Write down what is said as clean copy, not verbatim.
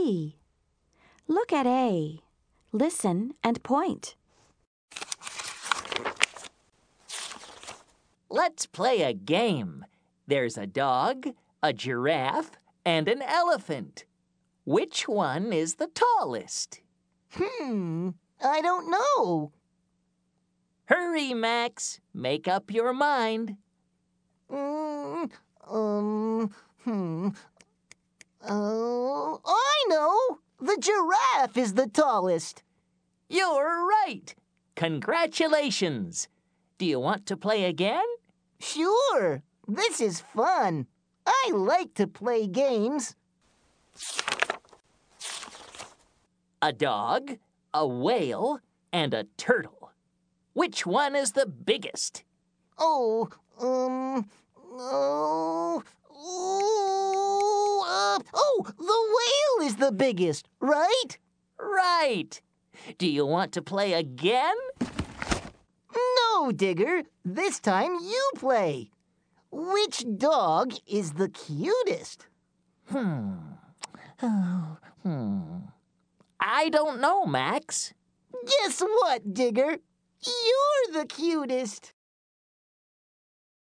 see? Look at A. Listen and point. Let's play a game. There's a dog, a giraffe, and an elephant. Which one is the tallest? I don't know. Hurry, Max. Make up your mind. I know! The giraffe is the tallest. You're right. Congratulations. Do you want to play again? Sure, this is fun. I like to play games. A dog, a whale, and a turtle. Which one is the biggest? The whale is the biggest, right? Right. Do you want to play again? No, Digger. This time you play. Which dog is the cutest? I don't know, Max. Guess what, Digger? You're the cutest.